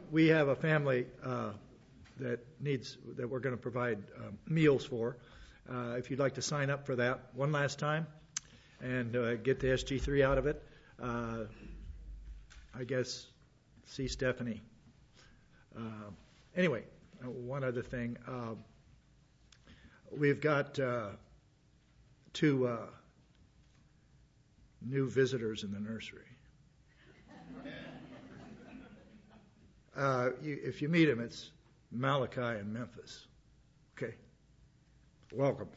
we have a family that we're going to provide meals for. If you'd like to sign up for that one last time and get the SG3 out of it, I guess see Stephanie. Anyway, one other thing. We've got 2 new visitors in the nursery. If you meet them, it's Malachi and Memphis. Okay. Welcome.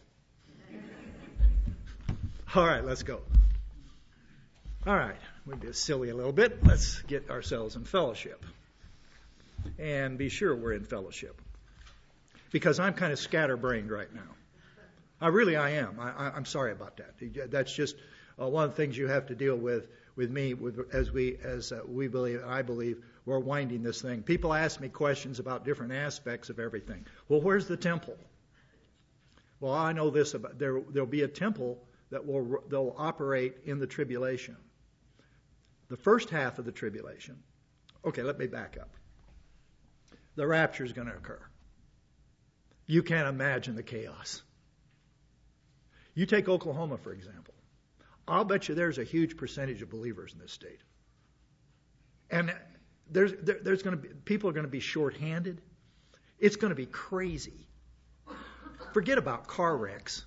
All right, let's go. All right, we'll be silly a little bit. Let's get ourselves in fellowship. And be sure we're in fellowship. Because I'm kind of scatterbrained right now. I am. I'm sorry about that. That's just one of the things you have to deal with me as we believe, I believe, we're winding this thing. People ask me questions about different aspects of everything. Well, where's the temple? Well, I know this about there'll be a temple that they'll operate in the tribulation. The first half of the tribulation. Okay, let me back up. The rapture is going to occur. You can't imagine the chaos. You take Oklahoma, for example. I'll bet you there's a huge percentage of believers in this state. And there's going to be people are going to be short-handed. It's going to be crazy. Forget about car wrecks.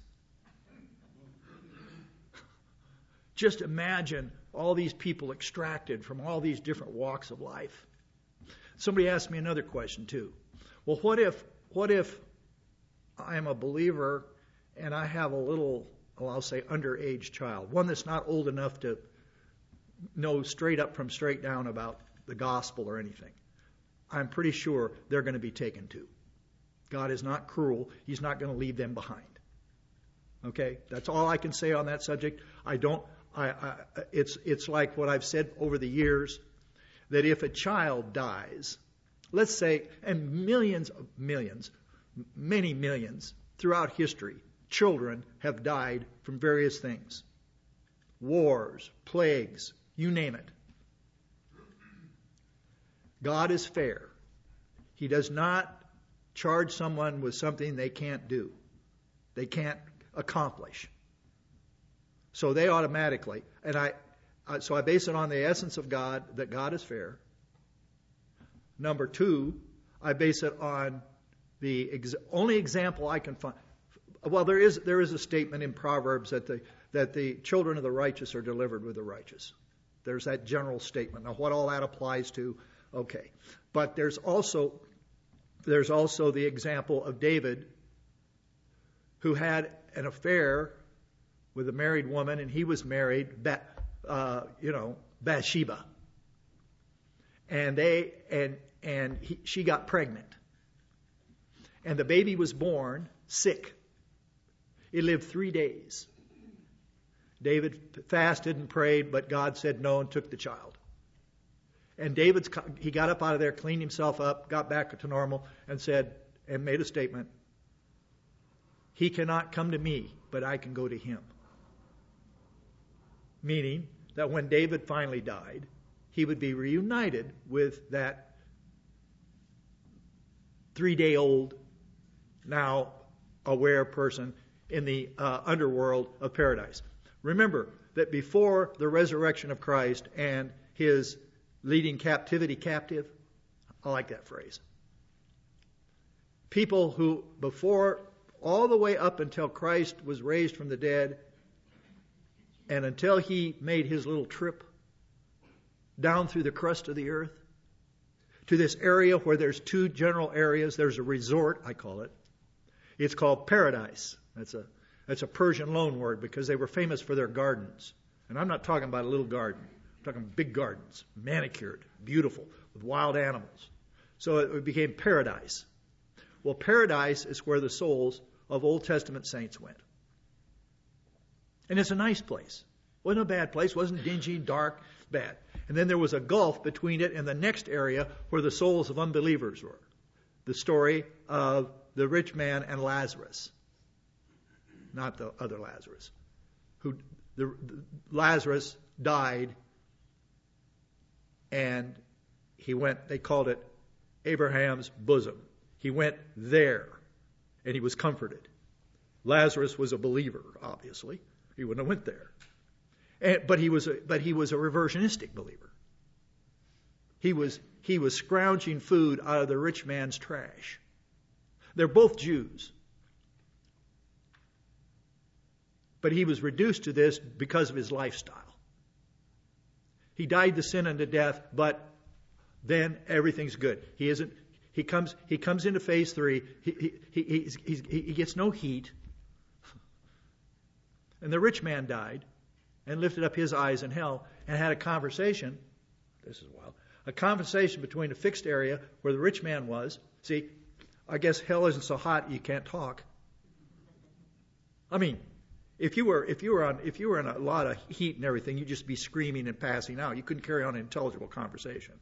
Just imagine all these people extracted from all these different walks of life. Somebody asked me another question too. Well, what if I am a believer and I have a little, I'll say, underage child, one that's not old enough to know straight up from straight down about the gospel or anything? I'm pretty sure they're going to be taken too. God is not cruel. He's not going to leave them behind. Okay? That's all I can say on that subject. It's like what I've said over the years, that if a child dies, let's say, and many millions throughout history, children have died from various things. Wars, plagues, you name it. God is fair. He does not charge someone with something they can't do. They can't accomplish. So they automatically, and I base it on the essence of God, that God is fair. Number 2, I base it on the only example I can find. Well, there is a statement in Proverbs that the children of the righteous are delivered with the righteous. There's that general statement. Now, what all that applies to, okay. But there's also the example of David, who had an affair with a married woman, and he was married, Bathsheba, and she got pregnant, and the baby was born sick. It lived 3 days. David fasted and prayed, but God said no and took the child. And he got up out of there, cleaned himself up, got back to normal, and made a statement. He cannot come to me, but I can go to him. Meaning that when David finally died, he would be reunited with that 3-day-old, now aware person in the underworld of paradise. Remember that before the resurrection of Christ and his leading captivity captive, I like that phrase. People who before, all the way up until Christ was raised from the dead, and until he made his little trip down through the crust of the earth to this area where there's 2 general areas. There's a resort, I call it. It's called paradise. That's a Persian loan word because they were famous for their gardens. And I'm not talking about a little garden. I'm talking big gardens, manicured, beautiful, with wild animals. So it became paradise. Well, paradise is where the souls of Old Testament saints went. And it's a nice place. Wasn't a bad place. Wasn't dingy, dark, bad. And then there was a gulf between it and the next area where the souls of unbelievers were. The story of the rich man and Lazarus. Not the other Lazarus. Lazarus died, and he went, they called it Abraham's bosom. He went there, and he was comforted. Lazarus was a believer, obviously. He wouldn't have went there. But he was a reversionistic believer. He was scrounging food out of the rich man's trash. They're both Jews. But he was reduced to this because of his lifestyle. He died the sin unto death, but then everything's good. He comes into phase 3. He gets no heat. And the rich man died and lifted up his eyes in hell and had a conversation. This is wild. A conversation between a fixed area where the rich man was. See, I guess hell isn't so hot you can't talk. I mean, if you were in a lot of heat and everything, you'd just be screaming and passing out. You couldn't carry on an intelligible conversation.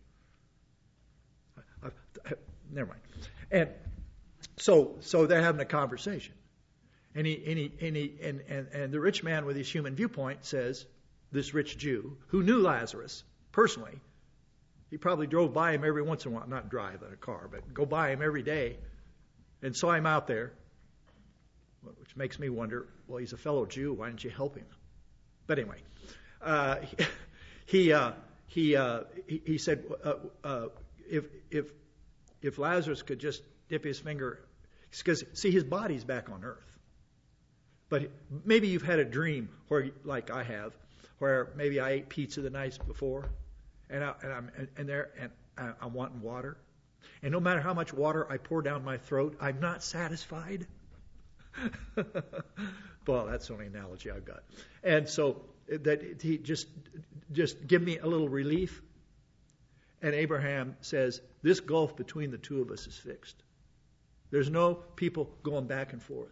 Never mind. And so they're having a conversation, and the rich man with his human viewpoint says, this rich Jew who knew Lazarus personally, he probably drove by him every once in a while, not drive in a car, but go by him every day, and saw him out there, which makes me wonder, well, he's a fellow Jew, why didn't you help him? But anyway, he said, if Lazarus could just dip his finger, because see, his body's back on earth. But maybe you've had a dream where, like I have, where maybe I ate pizza the night before, and I'm wanting water, and no matter how much water I pour down my throat, I'm not satisfied. Well, that's the only analogy I've got. And so that he just give me a little relief. And Abraham says, this gulf between the two of us is fixed. There's no people going back and forth.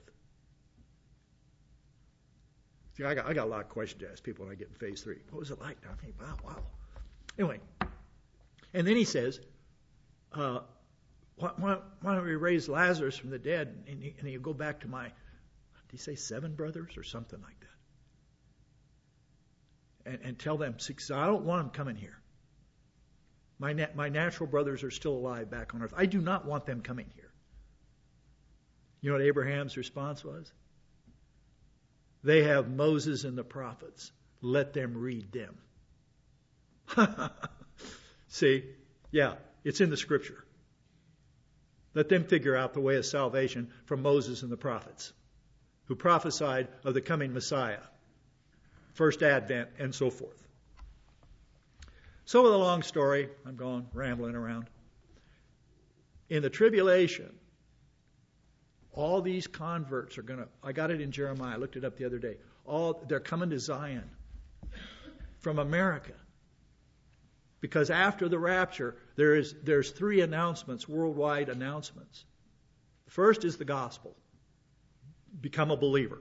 See, I got a lot of questions to ask people when I get in phase 3. What was it like? I mean, wow. Anyway, and then he says, why don't we raise Lazarus from the dead and he'll go back to my, did he say 7 brothers or something like that? And tell them, because I don't want them coming here. My natural brothers are still alive back on earth. I do not want them coming here. You know what Abraham's response was? They have Moses and the prophets. Let them read them. See? Yeah, it's in the scripture. Let them figure out the way of salvation from Moses and the prophets, who prophesied of the coming Messiah, first advent, and so forth. So with a long story, I'm going rambling around. In the tribulation, all these converts are going to, I got it in Jeremiah, I looked it up the other day. They're coming to Zion from America. Because after the rapture, there's 3 announcements, worldwide announcements. The first is the gospel. Become a believer.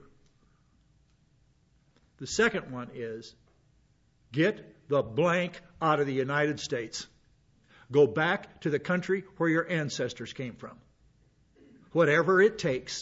The second one is get the blank out of the United States. Go back to the country where your ancestors came from. Whatever it takes.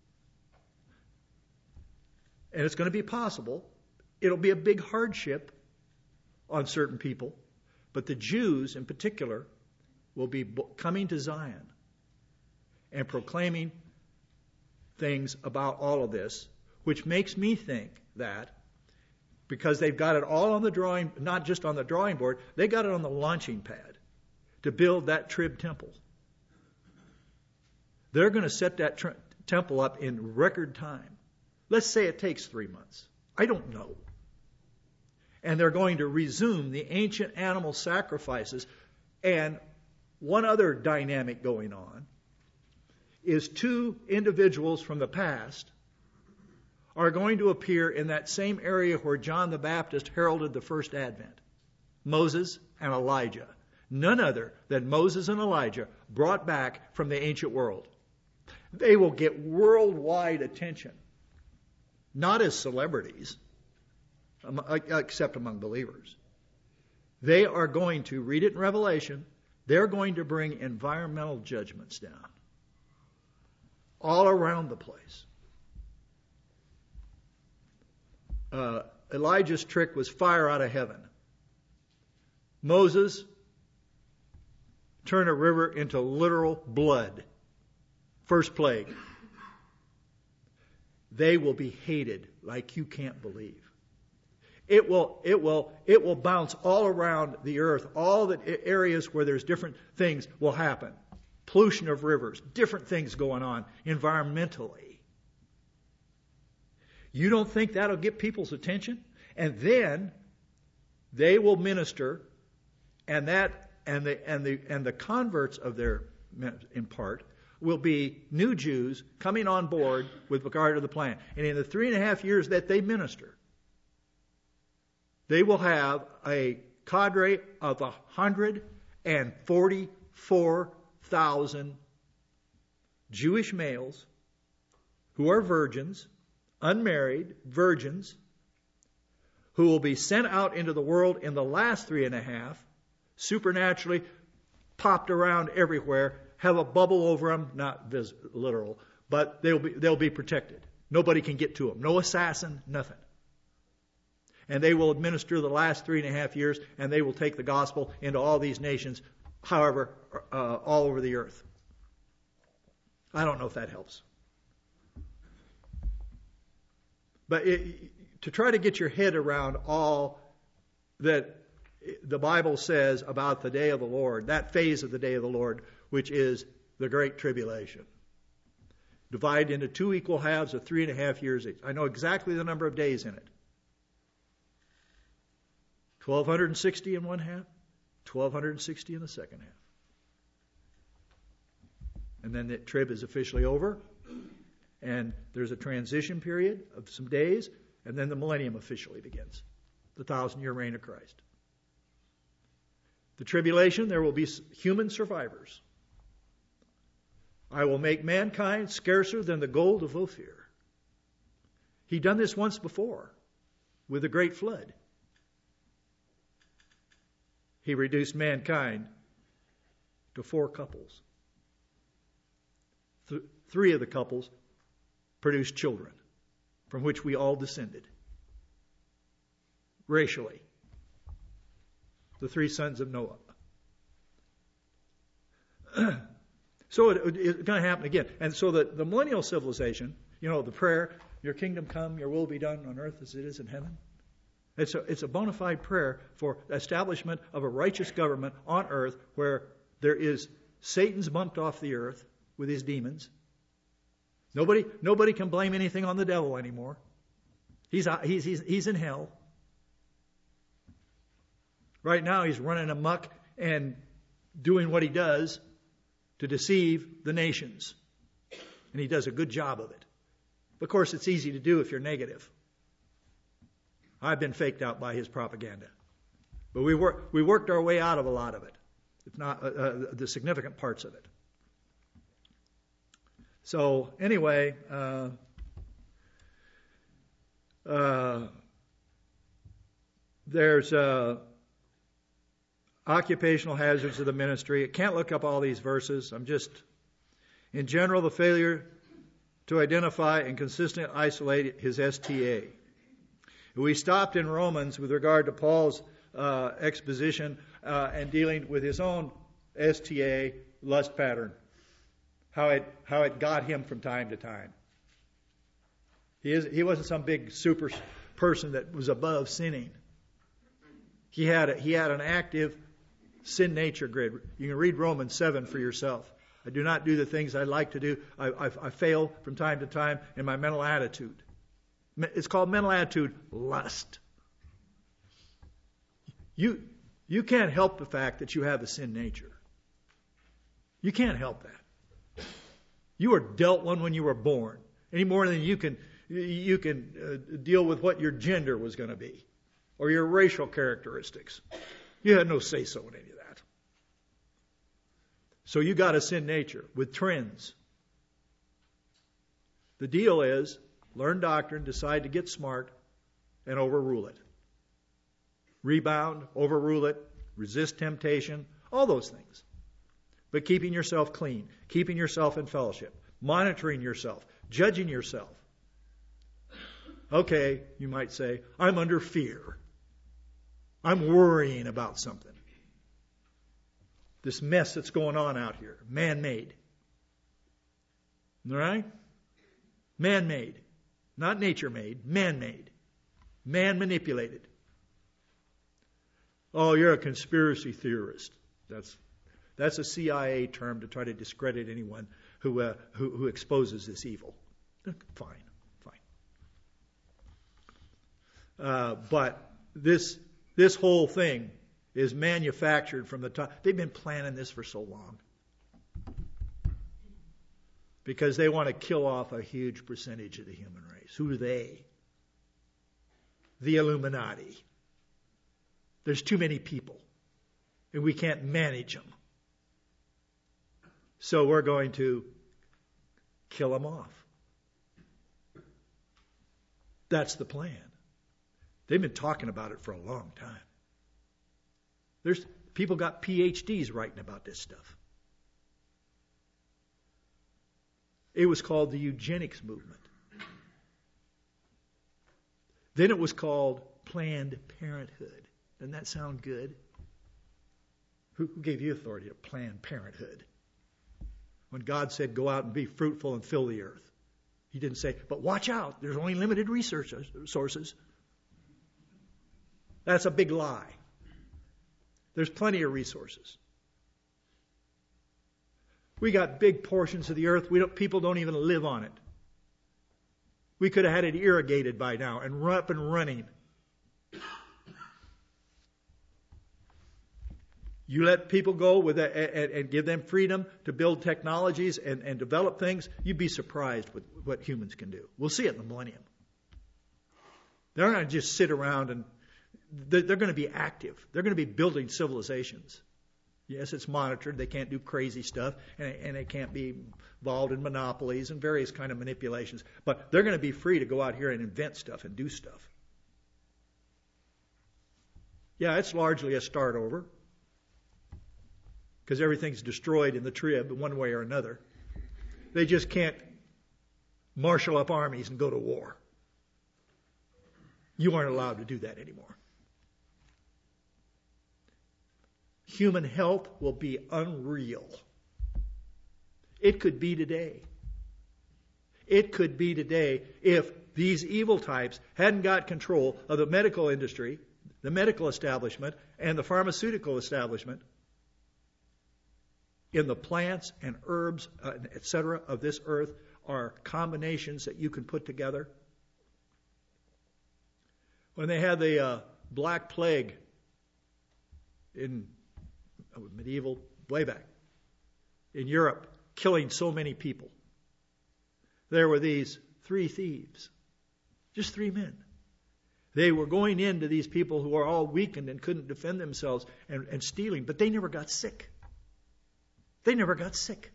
And it's going to be possible. It'll be a big hardship on certain people. But the Jews in particular will be coming to Zion and proclaiming things about all of this, which makes me think that because they've got it all on the drawing, not just on the drawing board, they got it on the launching pad to build that Trib temple. They're going to set that temple up in record time. Let's say it takes 3 months. I don't know. And they're going to resume the ancient animal sacrifices. And one other dynamic going on is 2 individuals from the past are going to appear in that same area where John the Baptist heralded the first advent. Moses and Elijah. None other than Moses and Elijah brought back from the ancient world. They will get worldwide attention. Not as celebrities, except among believers. They are going to, read it in Revelation, they're going to bring environmental judgments down. All around the place. Elijah's trick was fire out of heaven. Moses turn a river into literal blood. First plague. They will be hated like you can't believe. It will bounce all around the earth. All the areas where there's different things will happen. Pollution of rivers, different things going on environmentally. You don't think that'll get people's attention? And then they will minister, and the converts of their, in part, will be new Jews coming on board with regard to the plan. And in the 3.5 years that they minister, they will have a cadre of 144,000 Jewish males who are virgins, unmarried virgins, who will be sent out into the world in the last 3.5, supernaturally popped around everywhere, have a bubble over them, not literal, but they'll be protected. Nobody can get to them. No assassin, nothing. And they will administer the last 3.5 years, and they will take the gospel into all these nations, however, all over the earth. I don't know if that helps. But to try to get your head around all that the Bible says about the day of the Lord, that phase of the day of the Lord, which is the Great Tribulation, divided into 2 equal halves of 3.5 years each. I know exactly the number of days in it. 1,260 in one half, 1,260 in the second half. And then the trib is officially over, and there's a transition period of some days, and then the millennium officially begins, the 1,000-year reign of Christ. The tribulation, there will be human survivors. I will make mankind scarcer than the gold of Ophir. He done this once before with the great flood. He reduced mankind to 4 couples. 3 of the couples produced children from which we all descended. Racially. The 3 sons of Noah. So it's going to happen again. And so the millennial civilization, the prayer, your kingdom come, your will be done on earth as it is in heaven. It's a bona fide prayer for establishment of a righteous government on earth where there is Satan's bumped off the earth with his demons. Nobody can blame anything on the devil anymore. He's in hell. Right now he's running amok and doing what he does to deceive the nations. And he does a good job of it. Of course, it's easy to do if you're negative. I've been faked out by his propaganda. But we worked our way out of a lot of it, if not the significant parts of it. So anyway, there's occupational hazards of the ministry. I can't look up all these verses. In general, the failure to identify and consistently isolate his STA. We stopped in Romans with regard to Paul's exposition and dealing with his own STA lust pattern. How it got him from time to time. He wasn't some big super person that was above sinning. He had an active sin nature grid. You can read Romans 7 for yourself. I do not do the things I like to do. I fail from time to time in my mental attitude. It's called mental attitude lust. You can't help the fact that you have a sin nature. You can't help that. You were dealt one when you were born, any more than you can deal with what your gender was going to be or your racial characteristics. You had no say-so in any of that. So you got a sin nature with trends. The deal is, learn doctrine, decide to get smart, and overrule it. Rebound, overrule it, resist temptation, all those things. But keeping yourself clean, keeping yourself in fellowship, monitoring yourself, judging yourself. Okay, you might say, I'm under fear. I'm worrying about something. This mess that's going on out here, man-made. All right? Man-made. Not nature-made, man-made. Man-manipulated. Oh, you're a conspiracy theorist. That's a CIA term to try to discredit anyone who exposes this evil. Fine. But this whole thing is manufactured from the top. They've been planning this for so long because they want to kill off a huge percentage of the human race. Who are they? The Illuminati. There's too many people, and we can't manage them. So we're going to kill them off. That's the plan. They've been talking about it for a long time. There's people got PhDs writing about this stuff. It was called the eugenics movement. Then it was called Planned Parenthood. Doesn't that sound good? Who gave you authority to Planned Parenthood? When God said, go out and be fruitful and fill the earth. He didn't say, but watch out, there's only limited research sources. That's a big lie. There's plenty of resources. We got big portions of the earth. People don't even live on it. We could have had it irrigated by now and up and running. You let people go with and give them freedom to build technologies and develop things, you'd be surprised with what humans can do. We'll see it in the millennium. They're not going to just sit around and they're going to be active. They're going to be building civilizations. Yes, it's monitored. They can't do crazy stuff, and they can't be involved in monopolies and various kind of manipulations. But they're going to be free to go out here and invent stuff and do stuff. Yeah, it's largely a start over because everything's destroyed in the trib in one way or another. They just can't marshal up armies and go to war. You aren't allowed to do that anymore. Human health will be unreal. It could be today. It could be today if these evil types hadn't got control of the medical industry, the medical establishment, and the pharmaceutical establishment in the plants and herbs, etc. of this earth are combinations that you can put together. When they had the Black Plague in medieval, way back, in Europe, killing so many people, there were these 3 thieves, just 3 men. They were going into these people who are all weakened and couldn't defend themselves and stealing, but they never got sick. They never got sick.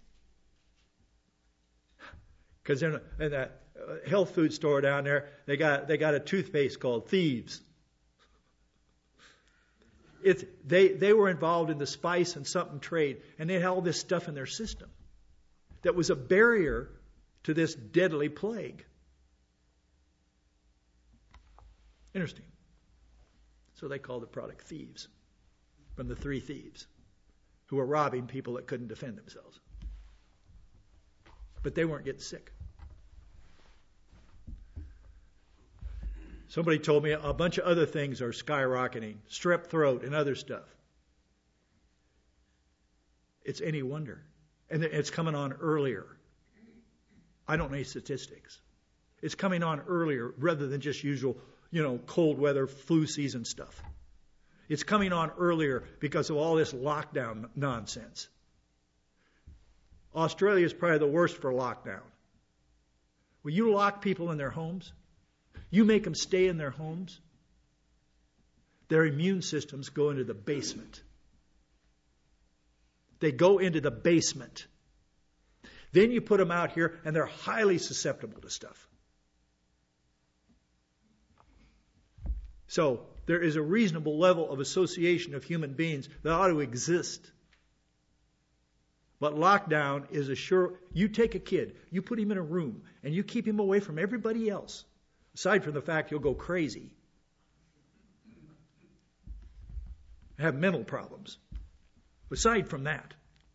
Because in that health food store down there, they got a toothpaste called Thieves. They were involved in the spice and something trade, and they had all this stuff in their system that was a barrier to this deadly plague. Interesting. So they called the product Thieves, from the 3 thieves who were robbing people that couldn't defend themselves. But they weren't getting sick. Somebody told me a bunch of other things are skyrocketing, strep throat and other stuff. It's any wonder. And it's coming on earlier. I don't know any statistics. It's coming on earlier rather than just usual, cold weather, flu season stuff. It's coming on earlier because of all this lockdown nonsense. Australia is probably the worst for lockdown. Will you lock people in their homes? You make them stay in their homes? Their immune systems go into the basement. They go into the basement. Then you put them out here and they're highly susceptible to stuff. So there is a reasonable level of association of human beings that ought to exist. But lockdown is a sure... You take a kid, you put him in a room, and you keep him away from everybody else, aside from the fact he'll go crazy, have mental problems. Aside from that,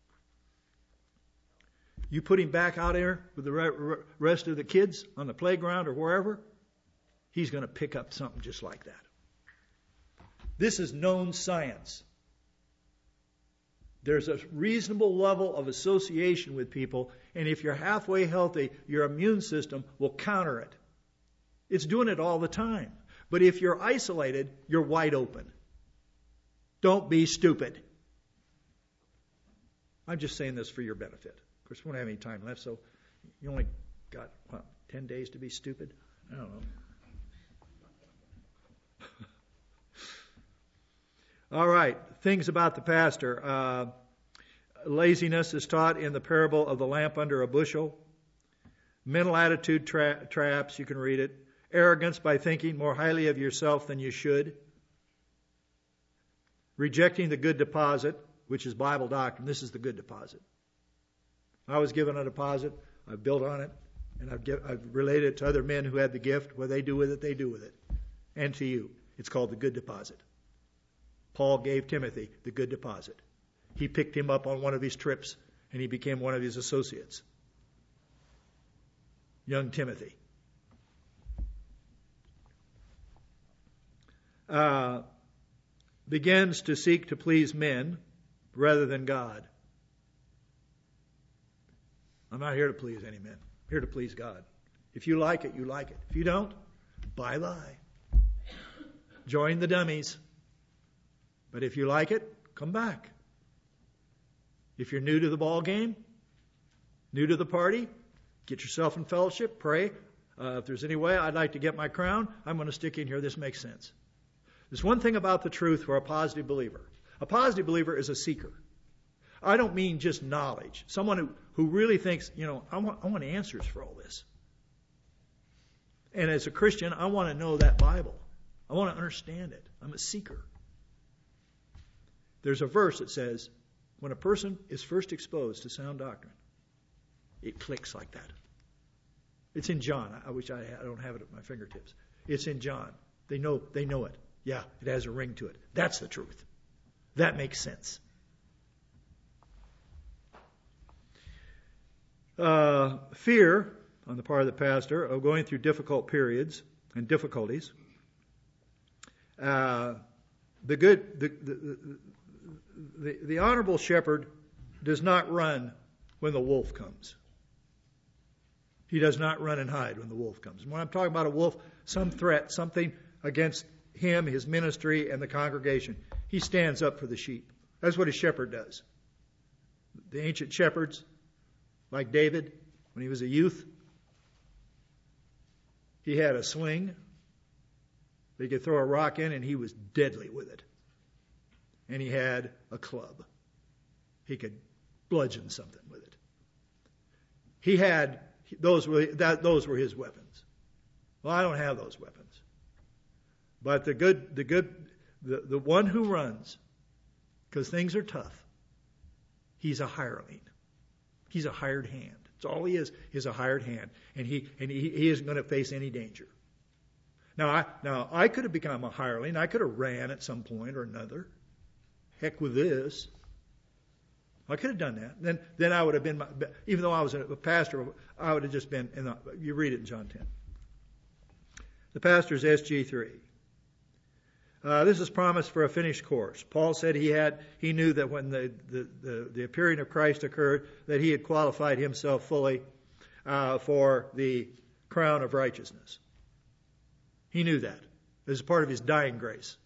you put him back out there with the rest of the kids on the playground or wherever, he's going to pick up something just like that. This is known science. There's a reasonable level of association with people, and if you're halfway healthy, your immune system will counter it. It's doing it all the time. But if you're isolated, you're wide open. Don't be stupid. I'm just saying this for your benefit. Of course, we don't have any time left, so you only got, 10 days to be stupid? I don't know. All right, things about the pastor. Laziness is taught in the parable of the lamp under a bushel. Mental attitude traps, you can read it. Arrogance by thinking more highly of yourself than you should. Rejecting the good deposit, which is Bible doctrine. This is the good deposit. I was given a deposit, I've built on it, and I've related it to other men who had the gift. What they do with it, they do with it. And to you. It's called the good deposit. Paul gave Timothy the good deposit. He picked him up on one of his trips, and he became one of his associates. Young Timothy. Begins to seek to please men rather than God. I'm not here to please any men. I'm here to please God. If you like it, you like it. If you don't, bye-bye. Join the dummies. But if you like it, come back. If you're new to the ball game, new to the party, get yourself in fellowship, pray. If there's any way I'd like to get my crown, I'm going to stick in here. This makes sense. There's one thing about the truth for a positive believer. A positive believer is a seeker. I don't mean just knowledge. Someone who really thinks, I want answers for all this. And as a Christian, I want to know that Bible. I want to understand it. I'm a seeker. There's a verse that says, when a person is first exposed to sound doctrine, it clicks like that. It's in John. I wish I don't have it at my fingertips. It's in John. They know it. Yeah, it has a ring to it. That's the truth. That makes sense. Fear on the part of the pastor of going through difficult periods and difficulties. The honorable shepherd does not run when the wolf comes. He does not run and hide when the wolf comes. And when I'm talking about a wolf, some threat, something against him, his ministry, and the congregation, he stands up for the sheep. That's what a shepherd does. The ancient shepherds, like David, when he was a youth, he had a sling. They could throw a rock in, and he was deadly with it. And he had a club. He could bludgeon something with it. He had those were his weapons. Well, I don't have those weapons. But the one who runs, because things are tough, he's a hireling. He's a hired hand. That's all he is a hired hand, and he isn't going to face any danger. Now I could have become a hireling. I could have ran at some point or another. Heck with this. I could have done that. Then I would have been, even though I was a pastor, I would have just been, you read it in John 10. The pastor's SG3. This is promised for a finished course. Paul said he knew that when the appearing of Christ occurred, that he had qualified himself fully for the crown of righteousness. He knew that as part of his dying grace.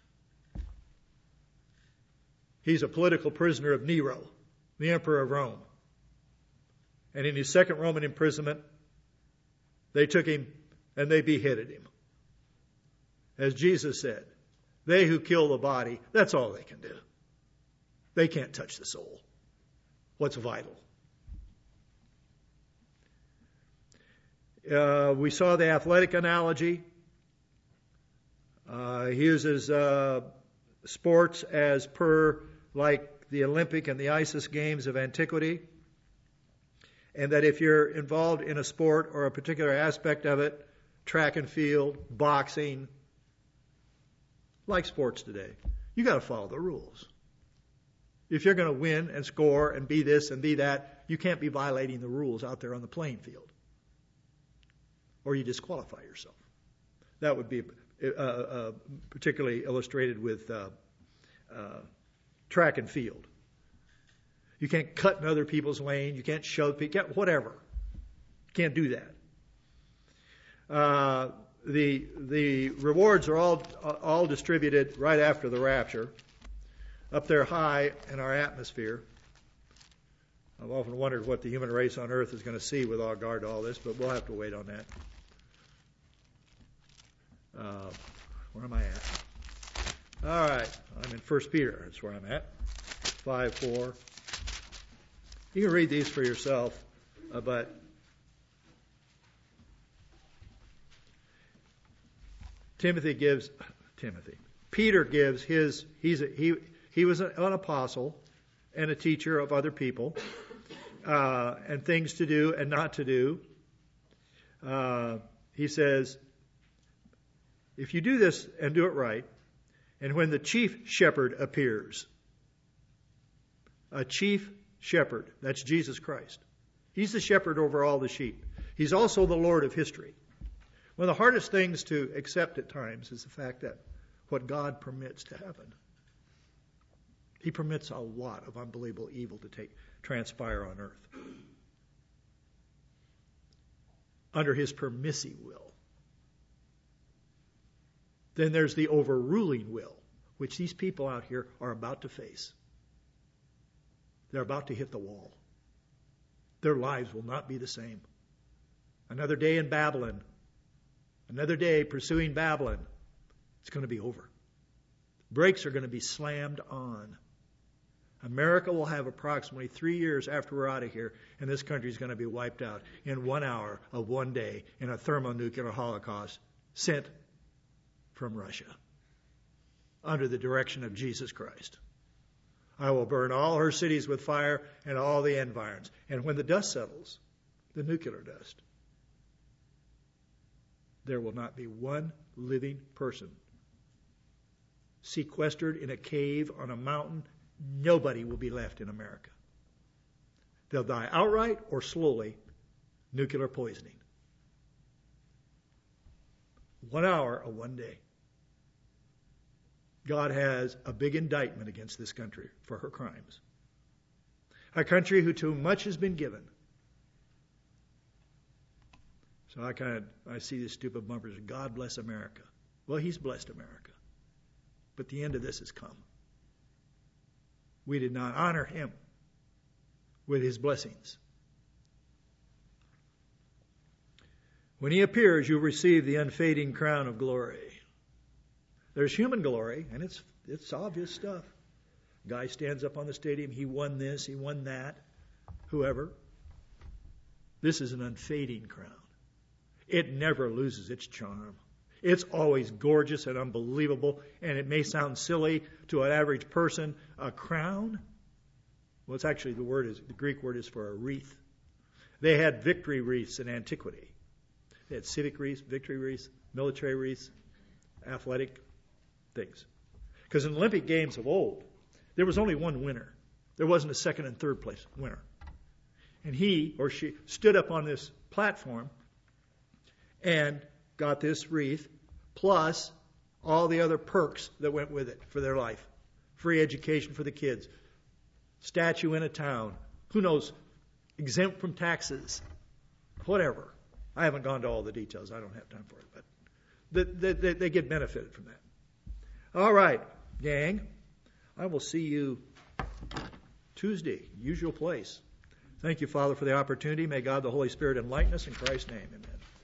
He's a political prisoner of Nero, the emperor of Rome. And in his second Roman imprisonment, they took him and they beheaded him. As Jesus said, they who kill the body, that's all they can do. They can't touch the soul. What's vital? We saw the athletic analogy. He uses sports as per like the Olympic and the Isis games of antiquity. And that if you're involved in a sport or a particular aspect of it, track and field, boxing, like sports today, you got to follow the rules. If you're going to win and score and be this and be that, you can't be violating the rules out there on the playing field, or you disqualify yourself. That would be particularly illustrated with track and field. You can't cut in other people's lane. You can't shove people. Whatever. You can't do that. The rewards are all distributed right after the rapture, up there high in our atmosphere. I've often wondered what the human race on earth is going to see with regard to all this, but we'll have to wait on that. Where am I at? All right, I'm in 1 Peter. That's where I'm at. 5:4. You can read these for yourself, but Peter gives his. He was an apostle and a teacher of other people, and things to do and not to do. He says, if you do this and do it right, and when the chief shepherd appears, a chief shepherd, that's Jesus Christ. He's the shepherd over all the sheep. He's also the Lord of history. One of the hardest things to accept at times is the fact that what God permits to happen. He permits a lot of unbelievable evil to transpire on earth under his permissive will. Then there's the overruling will, which these people out here are about to face. They're about to hit the wall. Their lives will not be the same. Another day in Babylon, another day pursuing Babylon, it's going to be over. Brakes are going to be slammed on. America will have approximately 3 years after we're out of here, and this country is going to be wiped out in 1 hour of one day in a thermonuclear holocaust sent from Russia under the direction of Jesus Christ. I will burn all her cities with fire and all the environs. And when the dust settles, the nuclear dust, there will not be one living person sequestered in a cave on a mountain. Nobody will be left in America. They'll die outright or slowly, nuclear poisoning. 1 hour of one day. God has a big indictment against this country for her crimes. A country who too much has been given. So I see these stupid bumpers. God bless America. Well, he's blessed America. But the end of this has come. We did not honor him with his blessings. When he appears, you'll receive the unfading crown of glory. There's human glory, and it's obvious stuff. Guy stands up on the stadium, he won this, he won that, whoever. This is an unfading crown. It never loses its charm. It's always gorgeous and unbelievable, and it may sound silly to an average person. A crown? Well, it's actually the Greek word is for a wreath. They had victory wreaths in antiquity. They had civic wreaths, victory wreaths, military wreaths, athletic things. Because in the Olympic Games of old, there was only one winner. There wasn't a second and third place winner. And he or she stood up on this platform and got this wreath, plus all the other perks that went with it for their life. Free education for the kids. Statue in a town. Who knows? Exempt from taxes. Whatever. I haven't gone to all the details. I don't have time for it. But they get benefited from that. All right, gang. I will see you Tuesday, usual place. Thank you, Father, for the opportunity. May God the Holy Spirit enlighten us in Christ's name. Amen.